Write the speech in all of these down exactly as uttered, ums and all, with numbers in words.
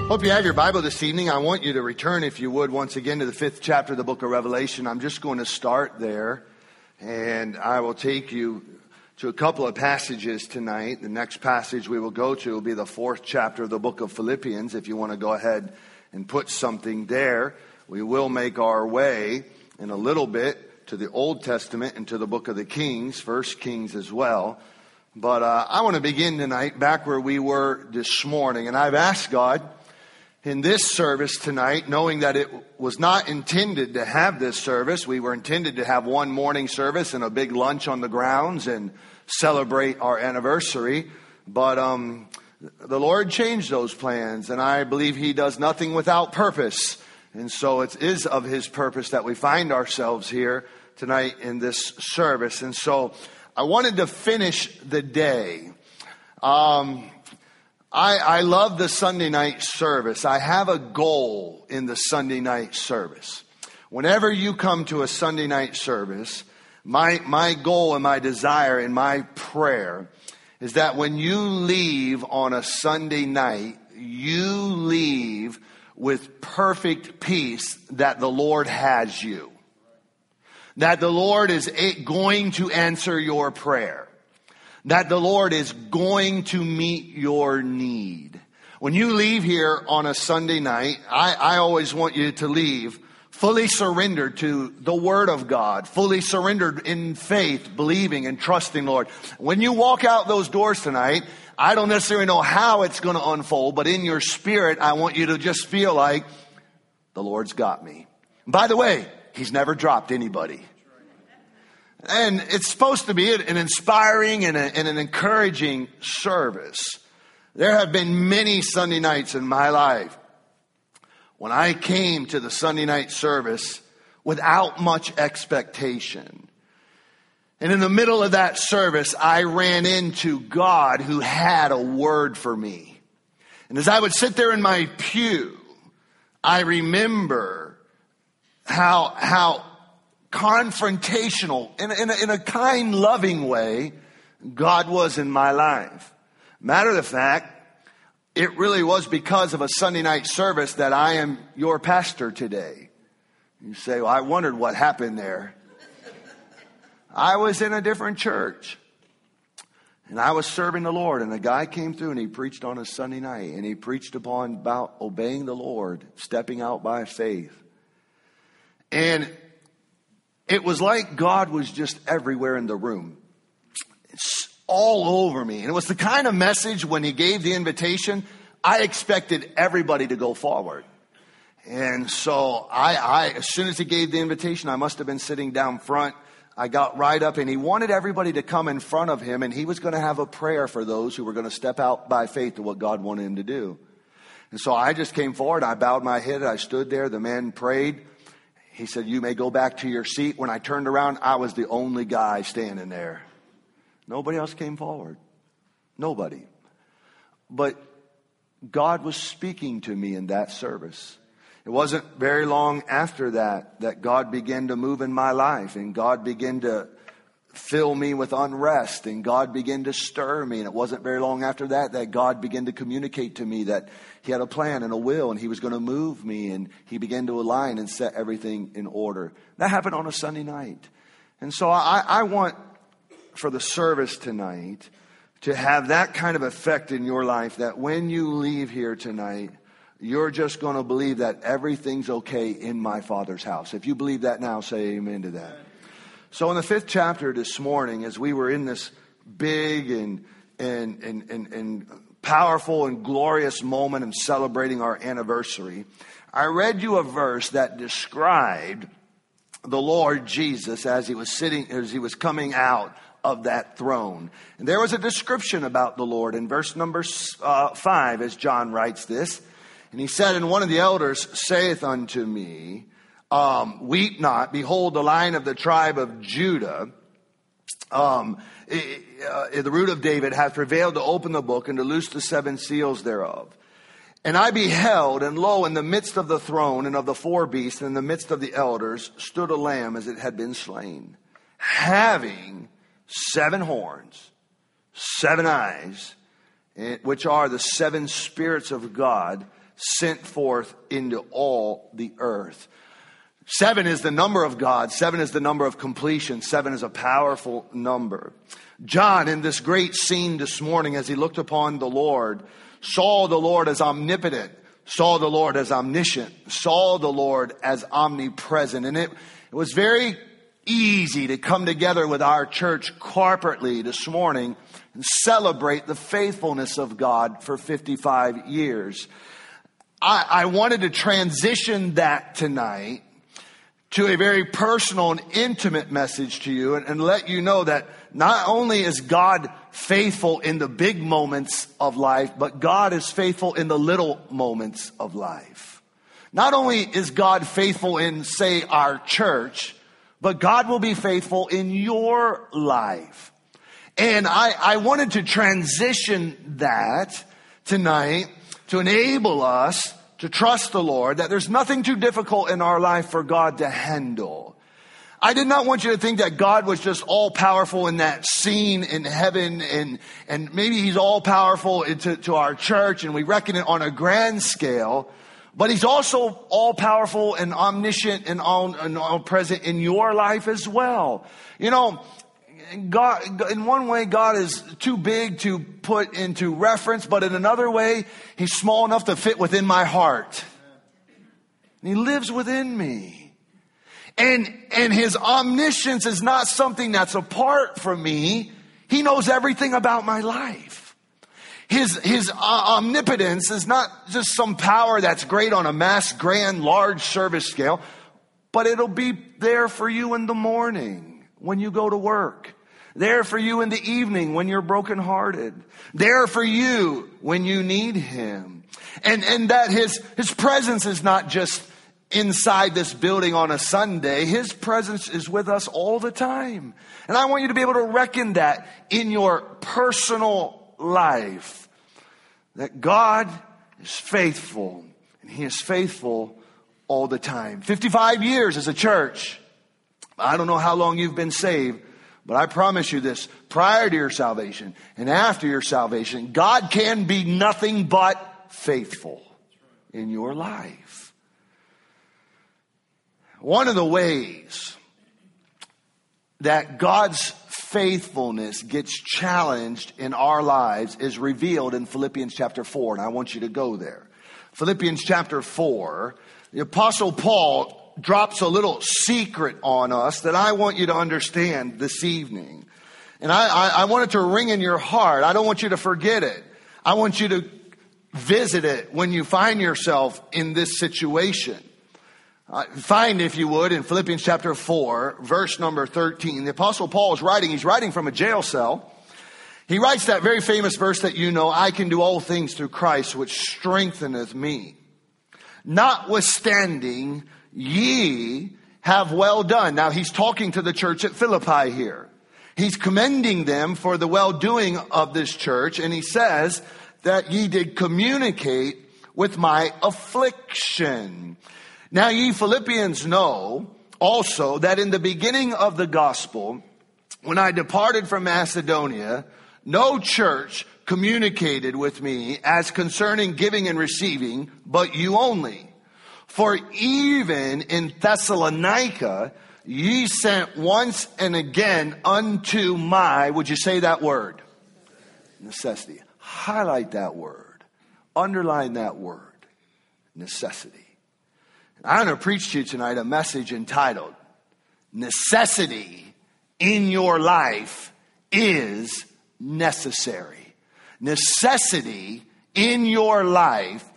Hope you have your Bible this evening. I want you to return, if you would, once again to the fifth chapter of the book of Revelation. I'm just going to start there, and I will take you to a couple of passages tonight. The next passage we will go to will be the fourth chapter of the book of Philippians. If you want to go ahead and put something there, we will make our way in a little bit to the Old Testament and to the book of the Kings, First Kings as well. But uh, I want to begin tonight back where we were this morning, and I've asked God in this service tonight, knowing that it was not intended to have this service. We were intended to have one morning service and a big lunch on the grounds and celebrate our anniversary. But um, the Lord changed those plans, and I believe He does nothing without purpose. And so it is of His purpose that we find ourselves here tonight in this service. And so I wanted to finish the day. Um... I, I love the Sunday night service. I have a goal in the Sunday night service. Whenever you come to a Sunday night service, my, my goal and my desire and my prayer is that when you leave on a Sunday night, you leave with perfect peace that the Lord has you. That the Lord is going to answer your prayer. That the Lord is going to meet your need. When you leave here on a Sunday night, I, I always want you to leave fully surrendered to the Word of God, fully surrendered in faith, believing and trusting, Lord. When you walk out those doors tonight, I don't necessarily know how it's going to unfold, but in your spirit, I want you to just feel like the Lord's got me. By the way, He's never dropped anybody. And it's supposed to be an inspiring and, a, and an encouraging service. There have been many Sunday nights in my life when I came to the Sunday night service without much expectation. And in the middle of that service, I ran into God who had a word for me. And as I would sit there in my pew, I remember how, how, confrontational, in a, in, a, in a kind, loving way, God was in my life. Matter of fact, it really was because of a Sunday night service that I am your pastor today. You say, well, I wondered what happened there. I was in a different church, and I was serving the Lord, and a guy came through, and he preached on a Sunday night, and he preached upon about obeying the Lord, stepping out by faith. And it was like God was just everywhere in the room. It's all over me. And it was the kind of message when He gave the invitation, I expected everybody to go forward. And so I, I, as soon as He gave the invitation, I must have been sitting down front. I got right up, and He wanted everybody to come in front of Him, and He was going to have a prayer for those who were going to step out by faith to what God wanted Him to do. And so I just came forward. I bowed my head. I stood there. The man prayed. He said, you may go back to your seat. When I turned around, I was the only guy standing there. Nobody else came forward. Nobody. But God was speaking to me in that service. It wasn't very long after that that God began to move in my life, and God began to fill me with unrest, and God began to stir me. And it wasn't very long after that that God began to communicate to me that He had a plan and a will, and He was going to move me, and He began to align and set everything in order. That happened on a Sunday night. And so I, I want for the service tonight to have that kind of effect in your life, that when you leave here tonight, you're just going to believe that everything's okay in my Father's house. If you believe that now, say amen to that. So in the fifth chapter this morning, as we were in this big and and and and, and powerful and glorious moment in celebrating our anniversary, I read you a verse that described the Lord Jesus as He was sitting, as He was coming out of that throne. And there was a description about the Lord in verse number uh, five, as John writes this. And he said, and one of the elders saith unto me, Um, weep not, behold, the Lion of the tribe of Judah, um, uh, the root of David, hath prevailed to open the book and to loose the seven seals thereof. And I beheld, and lo, in the midst of the throne and of the four beasts, and in the midst of the elders, stood a lamb as it had been slain, having seven horns, seven eyes, which are the seven spirits of God, sent forth into all the earth. Seven is the number of God. Seven is the number of completion. Seven is a powerful number. John, in this great scene this morning, as he looked upon the Lord, saw the Lord as omnipotent, saw the Lord as omniscient, saw the Lord as omnipresent. And it, it was very easy to come together with our church corporately this morning and celebrate the faithfulness of God for fifty-five years. I, I wanted to transition that tonight to a very personal and intimate message to you, and, and let you know that not only is God faithful in the big moments of life, but God is faithful in the little moments of life. Not only is God faithful in, say, our church, but God will be faithful in your life. And I, I wanted to transition that tonight to enable us to trust the Lord, that there's nothing too difficult in our life for God to handle. I did not want you to think that God was just all powerful in that scene in heaven, and, and maybe he's all powerful to, to our church and we reckon it on a grand scale, but he's also all powerful and omniscient and all, and all present in your life as well. You know, God, in one way, God is too big to put into reference, but in another way, he's small enough to fit within my heart. And he lives within me. And, and his omniscience is not something that's apart from me. He knows everything about my life. His, his uh, omnipotence is not just some power that's great on a mass, grand, large service scale, but it'll be there for you in the morning when you go to work. There for you in the evening when you're brokenhearted. There for you when you need him. And, and that his, his presence is not just inside this building on a Sunday. His presence is with us all the time. And I want you to be able to reckon that in your personal life. That God is faithful. And he is faithful all the time. fifty-five years as a church. I don't know how long you've been saved. But I promise you this, prior to your salvation and after your salvation, God can be nothing but faithful in your life. One of the ways that God's faithfulness gets challenged in our lives is revealed in Philippians chapter four, and I want you to go there. Philippians chapter four, the Apostle Paul drops a little secret on us that I want you to understand this evening. And I, I, I want it to ring in your heart. I don't want you to forget it. I want you to visit it when you find yourself in this situation. Uh, find, if you would, in Philippians chapter four, verse number thirteen. The Apostle Paul is writing. He's writing from a jail cell. He writes that very famous verse that you know, I can do all things through Christ, which strengtheneth me. Notwithstanding, ye have well done. Now he's talking to the church at Philippi here. He's commending them for the well-doing of this church. And he says that ye did communicate with my affliction. Now ye Philippians know also that in the beginning of the gospel, when I departed from Macedonia, no church communicated with me as concerning giving and receiving, but you only. For even in Thessalonica, ye sent once and again unto my, would you say that word? Necessity. Highlight that word. Underline that word. Necessity. I'm going to preach to you tonight a message entitled, Necessity in Your Life is Necessary. Necessity in your life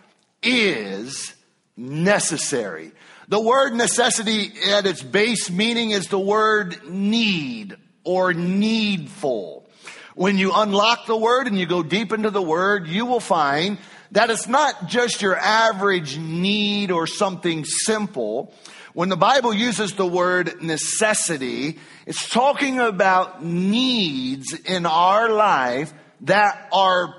is necessary. The word necessity at its base meaning is the word need or needful. When you unlock the word and you go deep into the word, you will find that it's not just your average need or something simple. When the Bible uses the word necessity, it's talking about needs in our life that are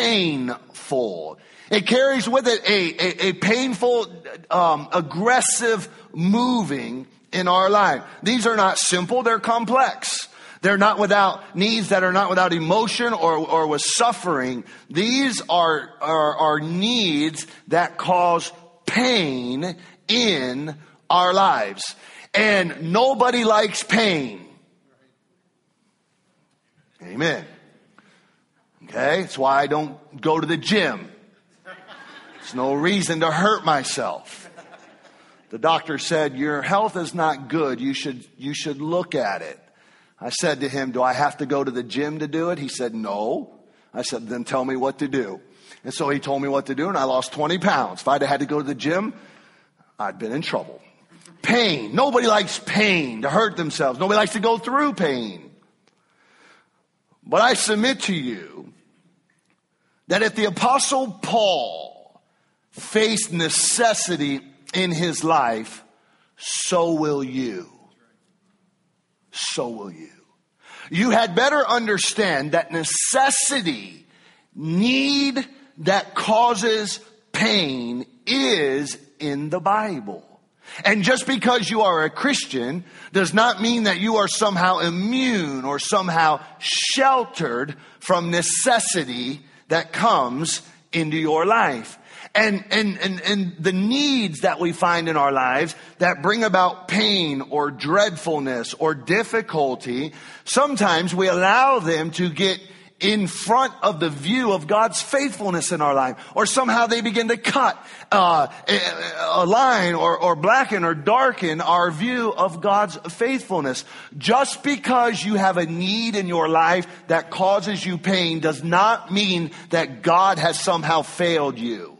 painful. It carries with it a, a, a painful, um, aggressive moving in our life. These are not simple, they're complex. They're not without needs that are not without emotion or, or with suffering. These are, are, are needs that cause pain in our lives. And nobody likes pain. Amen. Okay, that's why I don't go to the gym. There's no reason to hurt myself. The doctor said, your health is not good. You should, you should look at it. I said to him, do I have to go to the gym to do it? He said, no. I said, then tell me what to do. And so he told me what to do, and I lost twenty pounds. If I'd have had to go to the gym, I'd been in trouble. Pain. Nobody likes pain, to hurt themselves. Nobody likes to go through pain. But I submit to you that if the Apostle Paul faced necessity in his life, so will you. So will you. You had better understand that necessity, need that causes pain, is in the Bible. And just because you are a Christian does not mean that you are somehow immune or somehow sheltered from necessity that comes into your life. And, and, and, and the needs that we find in our lives that bring about pain or dreadfulness or difficulty, sometimes we allow them to get in front of the view of God's faithfulness in our life. Or somehow they begin to cut uh, a line or, or blacken or darken our view of God's faithfulness. Just because you have a need in your life that causes you pain does not mean that God has somehow failed you.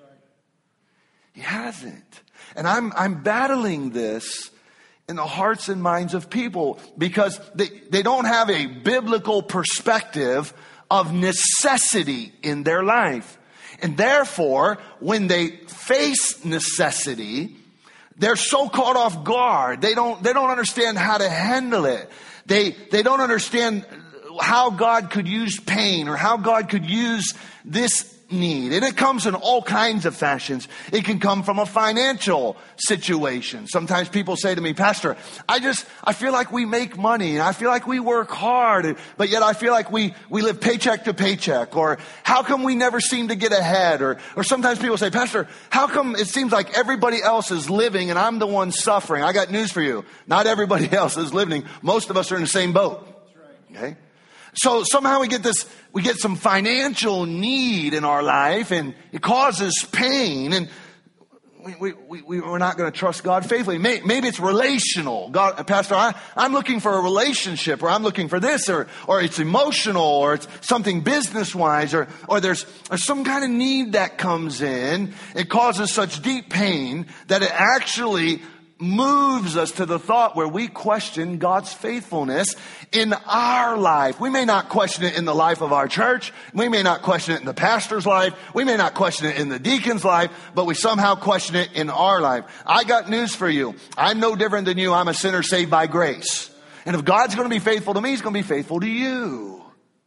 He hasn't. And I'm, I'm battling this in the hearts and minds of people because they, they don't have a biblical perspective of necessity in their life. And therefore, when they face necessity, they're so caught off guard. They don't, they don't understand how to handle it. They, they don't understand how God could use pain or how God could use this need. And it comes in all kinds of fashions. It can come from a financial situation. Sometimes people say to me, Pastor, I just, I feel like we make money and I feel like we work hard, but yet I feel like we, we live paycheck to paycheck. Or how come we never seem to get ahead? Or, or sometimes people say, Pastor, how come it seems like everybody else is living and I'm the one suffering? I got news for you. Not everybody else is living. Most of us are in the same boat. Okay? So somehow we get this, we get some financial need in our life and it causes pain and we, we, we, we're not going to trust God faithfully. Maybe it's relational. God, Pastor, I, I'm looking for a relationship or I'm looking for this or, or it's emotional or it's something business wise or, or there's, there's some kind of need that comes in. It causes such deep pain that it actually moves us to the thought where we question God's faithfulness in our life. We may not question it in the life of our church. We may not question it in the pastor's life. We may not question it in the deacon's life, but we somehow question it in our life. I got news for you. I'm no different than you. I'm a sinner saved by grace. And if God's going to be faithful to me, He's going to be faithful to you.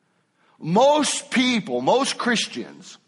Most people, most Christians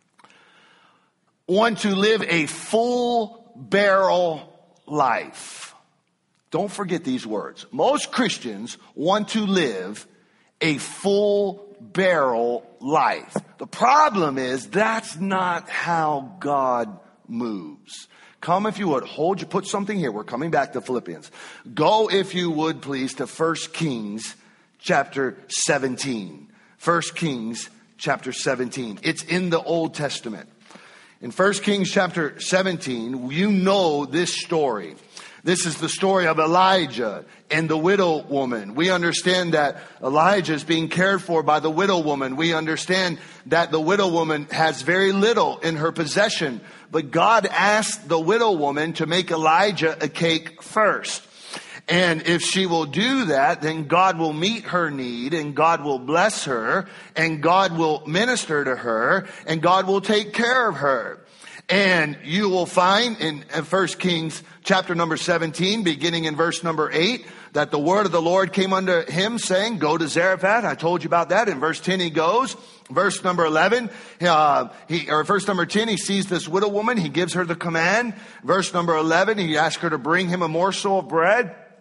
want to live a full barrel life. Don't forget these words. Most Christians want to live a full barrel life. The problem is that's not how God moves. Come if you would. Hold you. Put something here. We're coming back to Philippians. Go if you would please to First Kings chapter seventeen. First Kings chapter seventeen. It's in the Old Testament. In First Kings chapter seventeen, you know this story. This is the story of Elijah and the widow woman. We understand that Elijah is being cared for by the widow woman. We understand that the widow woman has very little in her possession. But God asked the widow woman to make Elijah a cake first. And if she will do that, then God will meet her need and God will bless her and God will minister to her and God will take care of her. And you will find in First Kings chapter number seventeen, beginning in verse number eight, that the word of the Lord came unto him saying, go to Zarephath. I told you about that. In verse ten he goes. Verse number eleven, uh, he, or verse number ten, he sees this widow woman. He gives her the command. Verse number eleven, he asks her to bring him a morsel of bread.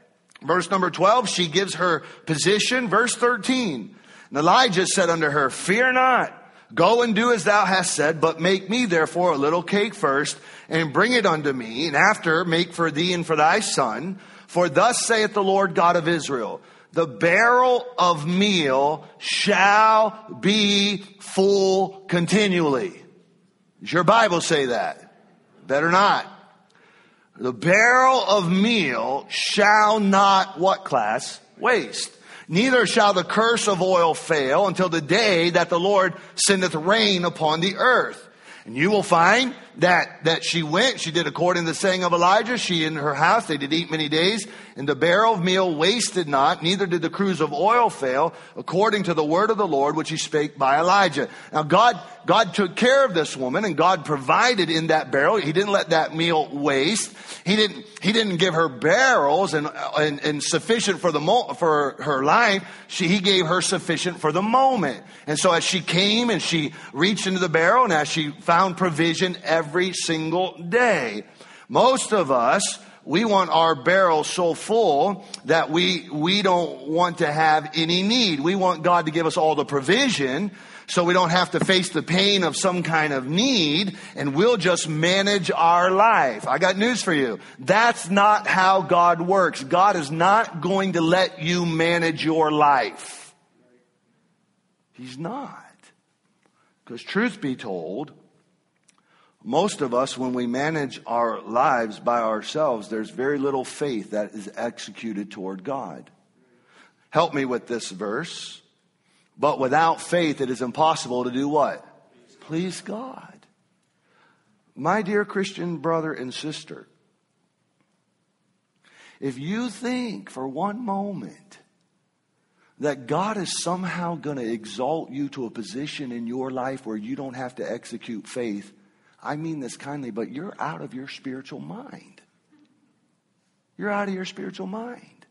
Verse number twelve, she gives her position. Verse thirteen, and Elijah said unto her, fear not, go and do as thou hast said, but make me therefore a little cake first, and bring it unto me, and after make for thee and for thy son. For thus saith the Lord God of Israel, the barrel of meal shall be full continually. Does your Bible say that? Better not. The barrel of meal shall not, what class? Waste. Neither shall the curse of oil fail until the day that the Lord sendeth rain upon the earth. And you will find that, that she went, she did according to the saying of Elijah. She and her house, they did eat many days. And the barrel of meal wasted not, neither did the cruse of oil fail, according to the word of the Lord, which he spake by Elijah. Now God, God took care of this woman, and God provided in that barrel. He didn't let that meal waste. He didn't, he didn't give her barrels and, and, and sufficient for the mo- for her life. She, he gave her sufficient for the moment. And so as she came and she reached into the barrel, and as she found provision every single day. Most of us, we want our barrels so full that we, we don't want to have any need. We want God to give us all the provision so we don't have to face the pain of some kind of need, and we'll just manage our life. I got news for you. That's not how God works. God is not going to let you manage your life. He's not. Because truth be told, most of us, when we manage our lives by ourselves, there's very little faith that is executed toward God. Help me with this verse. But without faith, it is impossible to do what? Please God. My dear Christian brother and sister, if you think for one moment that God is somehow going to exalt you to a position in your life where you don't have to execute faith, I mean this kindly, but you're out of your spiritual mind. You're out of your spiritual mind.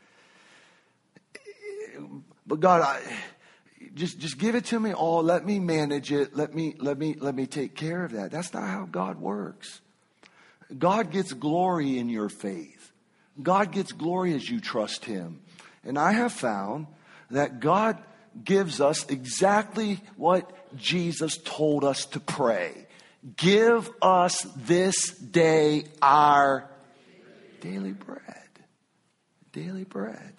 But God, I, just, just give it to me all. Let me manage it. Let me, let me, let me take care of that. That's not how God works. God gets glory in your faith. God gets glory as you trust Him. And I have found that God gives us exactly what Jesus told us to pray. Give us this day our daily bread. Daily bread.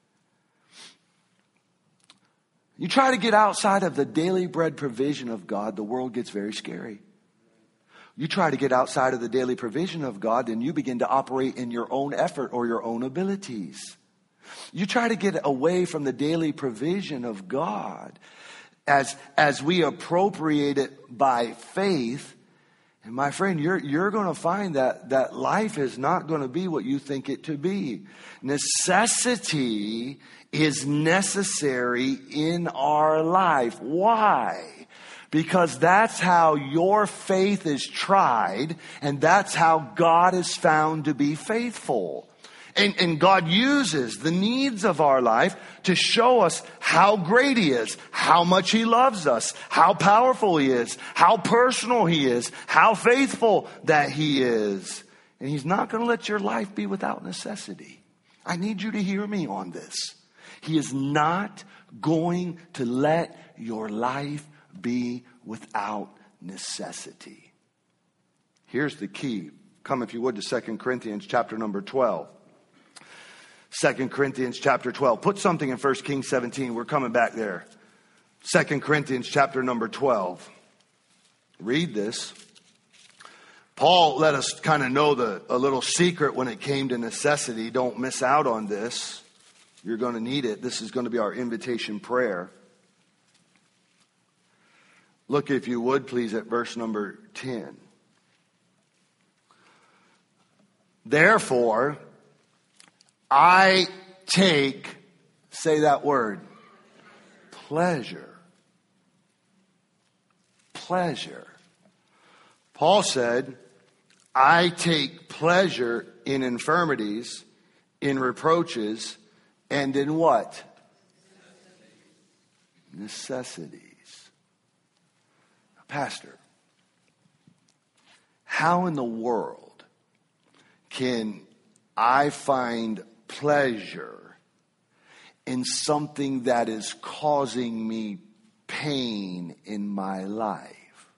You try to get outside of the daily bread provision of God, the world gets very scary. You try to get outside of the daily provision of God, then you begin to operate in your own effort or your own abilities. You try to get away from the daily provision of God as, as we appropriate it by faith. And my friend, you're, you're going to find that, that life is not going to be what you think it to be. Necessity is necessary in our life. Why? Because that's how your faith is tried, and that's how God is found to be faithful. And, and God uses the needs of our life to show us how great He is, how much He loves us, how powerful He is, how personal He is, how faithful that He is. And He's not going to let your life be without necessity. I need you to hear me on this. He is not going to let your life be without necessity. Here's the key. Come, if you would, to Second Corinthians chapter number twelve. Second Corinthians chapter twelve. Put something in First Kings seventeen. We're coming back there. Second Corinthians chapter number twelve. Read this. Paul let us kind of know the a little secret when it came to necessity. Don't miss out on this. You're going to need it. This is going to be our invitation prayer. Look, if you would, please, at verse number ten. Therefore, I take, say that word, pleasure. Pleasure. Paul said, I take pleasure in infirmities, in reproaches, and in what? Necessities. Pastor, how in the world can I find pleasure in something that is causing me pain in my life.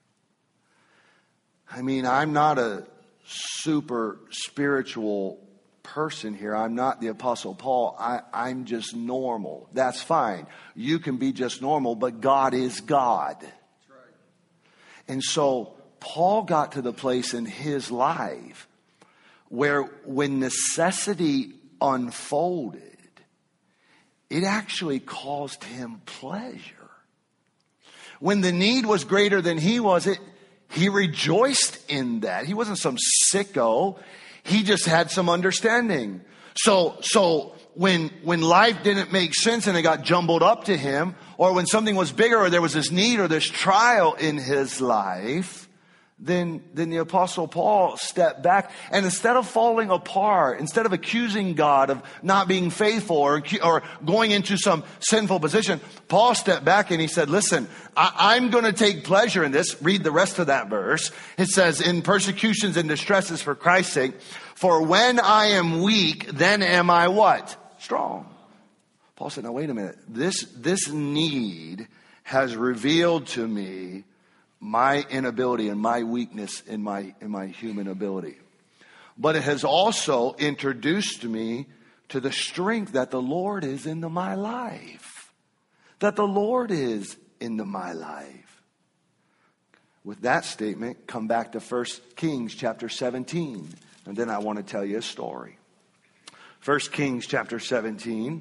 I mean, I'm not a super spiritual person here. I'm not the Apostle Paul. I, I'm just normal. That's fine. You can be just normal, but God is God. That's right. And so Paul got to the place in his life where when necessity unfolded, it actually caused him pleasure. When the need was greater than he was, it he rejoiced in that. He wasn't some sicko. He just had some understanding. So, so when, when life didn't make sense and it got jumbled up to him, or when something was bigger or there was this need or this trial in his life, then, then the Apostle Paul stepped back. And instead of falling apart, instead of accusing God of not being faithful or, or going into some sinful position, Paul stepped back and he said, listen, I, I'm going to take pleasure in this. Read the rest of that verse. It says, in persecutions and distresses for Christ's sake, for when I am weak, then am I what? Strong. Paul said, now wait a minute. This, this need has revealed to me my inability and my weakness in my, in my human ability. But it has also introduced me to the strength that the Lord is into my life. That the Lord is into my life. With that statement, come back to First Kings chapter seventeen. And then I want to tell you a story. First Kings chapter seventeen.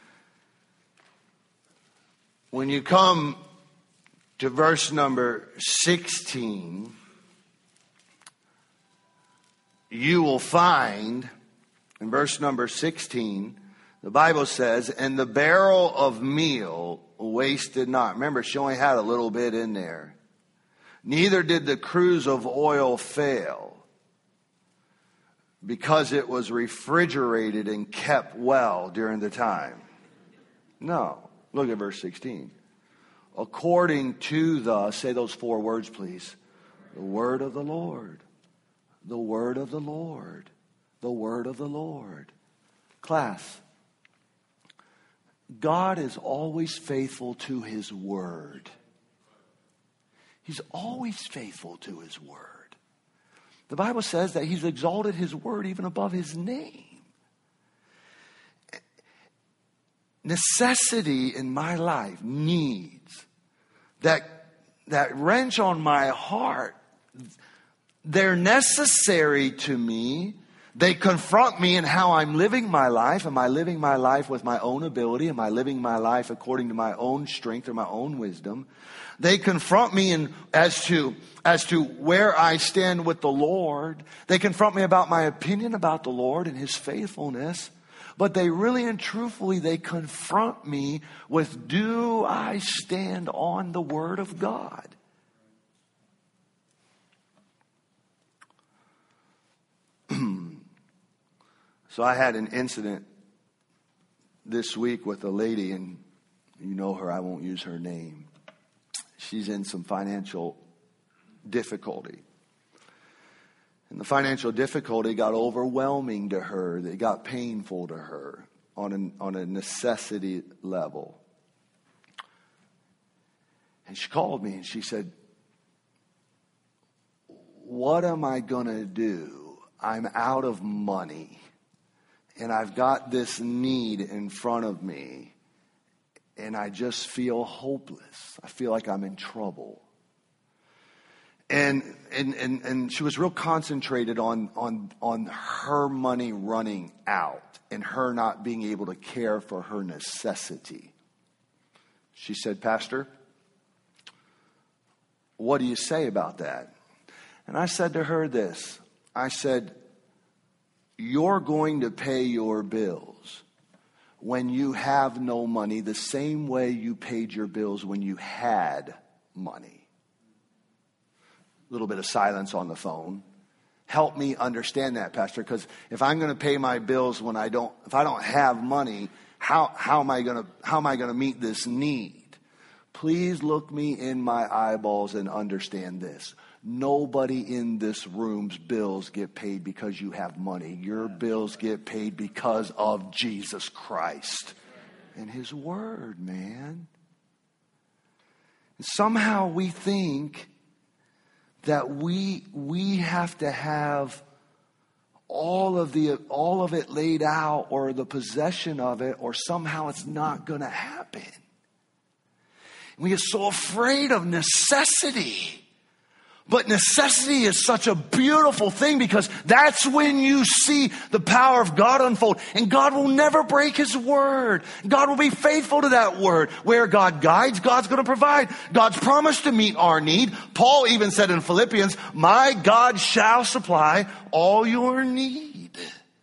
When you come to verse number sixteen, you will find in verse number sixteen, the Bible says, and the barrel of meal wasted not. Remember, she only had a little bit in there. Neither did the cruse of oil fail, because it was refrigerated and kept well during the time. No. Look at verse sixteen. According to the, say those four words, please. The word of the Lord. The word of the Lord. The word of the Lord. Class, God is always faithful to his word. He's always faithful to his word. The Bible says that he's exalted his word even above his name. Necessity in my life, needs that that wrench on my heart, they're necessary to me. They confront me in how I'm living my life. Am I living my life with my own ability? Am I living my life according to my own strength or my own wisdom? They confront me in as to as to where I stand with the Lord. They confront me about my opinion about the Lord and his faithfulness. But they really and truthfully, they confront me with, do I stand on the word of God? So I had an incident this week with a lady, and you know her, I won't use her name. She's in some financial difficulty. And the financial difficulty got overwhelming to her. It got painful to her on a, on a necessity level. And she called me and she said, what am I going to do? I'm out of money. And I've got this need in front of me. And I just feel hopeless. I feel like I'm in trouble. And, and and and she was real concentrated on, on, on her money running out and her not being able to care for her necessity. She said, Pastor, what do you say about that? And I said to her this. I said, you're going to pay your bills when you have no money the same way you paid your bills when you had money. A little bit of silence on the phone. Help me understand that, Pastor, because if I'm going to pay my bills when I don't, if I don't have money, how how am I going to how am I going to meet this need? Please look me in my eyeballs and understand this. Nobody in this room's bills get paid because you have money. Your bills get paid because of Jesus Christ and his word, man. Somehow we think that we we have to have all of the all of it laid out or the possession of it, or somehow it's not going to happen. We get so afraid of necessity. But necessity is such a beautiful thing, because that's when you see the power of God unfold. And God will never break his word. God will be faithful to that word. Where God guides, God's going to provide. God's promised to meet our need. Paul even said in Philippians, my God shall supply all your need.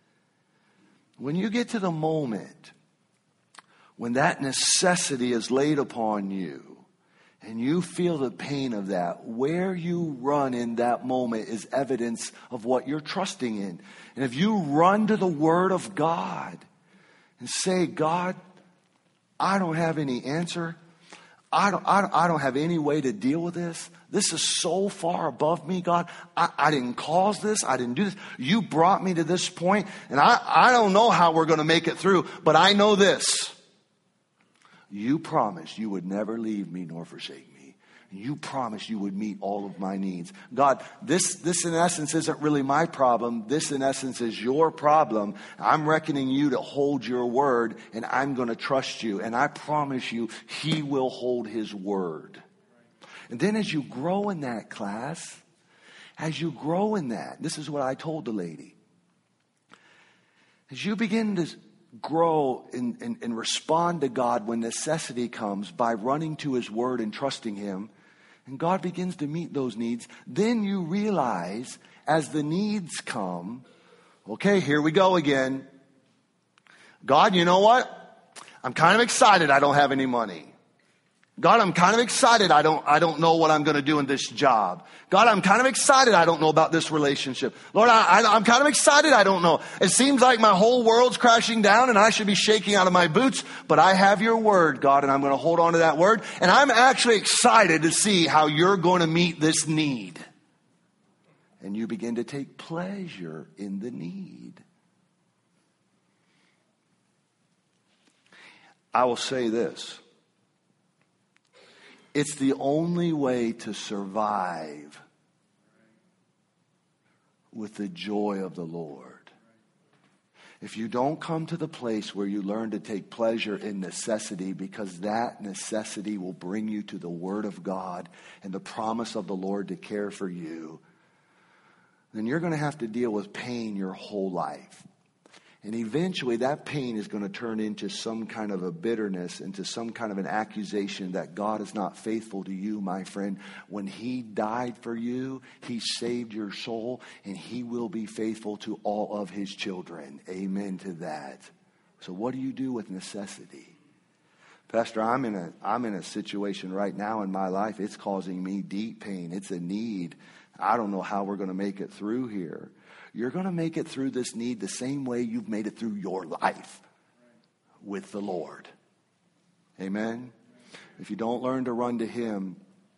When you get to the moment when that necessity is laid upon you, and you feel the pain of that, where you run in that moment is evidence of what you're trusting in. And if you run to the Word of God and say, God, I don't have any answer. I don't, I don't, I don't have any way to deal with this. This is so far above me, God. I, I didn't cause this. I didn't do this. You brought me to this point, and I, I don't know how we're going to make it through, but I know this. You promised you would never leave me nor forsake me. You promised you would meet all of my needs. God, this, this in essence isn't really my problem. This in essence is your problem. I'm reckoning you to hold your word, and I'm going to trust you. And I promise you, he will hold his word. And then as you grow in that class, as you grow in that, this is what I told the lady. As you begin to grow and, and, and respond to God when necessity comes by running to his word and trusting him, and God begins to meet those needs, then you realize as the needs come, okay, here we go again. God, you know what? I'm kind of excited I don't have any money. God, I'm kind of excited I don't I don't know what I'm going to do in this job. God, I'm kind of excited I don't know about this relationship. Lord, I, I, I'm kind of excited I don't know. It seems like my whole world's crashing down and I should be shaking out of my boots, but I have your word, God, and I'm going to hold on to that word. And I'm actually excited to see how you're going to meet this need. And you begin to take pleasure in the need. I will say this. It's the only way to survive with the joy of the Lord. If you don't come to the place where you learn to take pleasure in necessity, because that necessity will bring you to the Word of God and the promise of the Lord to care for you, then you're going to have to deal with pain your whole life. And eventually that pain is going to turn into some kind of a bitterness, into some kind of an accusation that God is not faithful to you, my friend. When he died for you, he saved your soul, and he will be faithful to all of his children. Amen to that. So what do you do with necessity? Pastor, I'm in a, I'm in a situation right now in my life. It's causing me deep pain. It's a need. I don't know how we're going to make it through here. You're going to make it through this need the same way you've made it through your life, with the Lord. Amen? If you don't learn to run to him,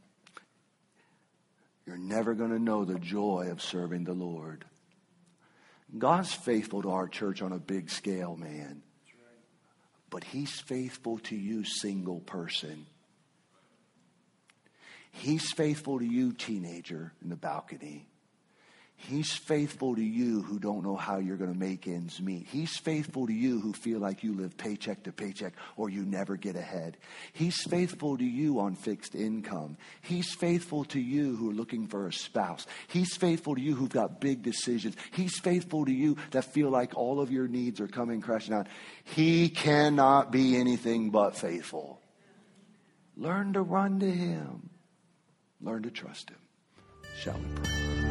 you're never going to know the joy of serving the Lord. God's faithful to our church on a big scale, man. But he's faithful to you, single person. He's faithful to you, teenager in the balcony. He's faithful to you who don't know how you're going to make ends meet. He's faithful to you who feel like you live paycheck to paycheck or you never get ahead. He's faithful to you on fixed income. He's faithful to you who are looking for a spouse. He's faithful to you who've got big decisions. He's faithful to you that feel like all of your needs are coming crashing down. He cannot be anything but faithful. Learn to run to him. Learn to trust him. Shall we pray?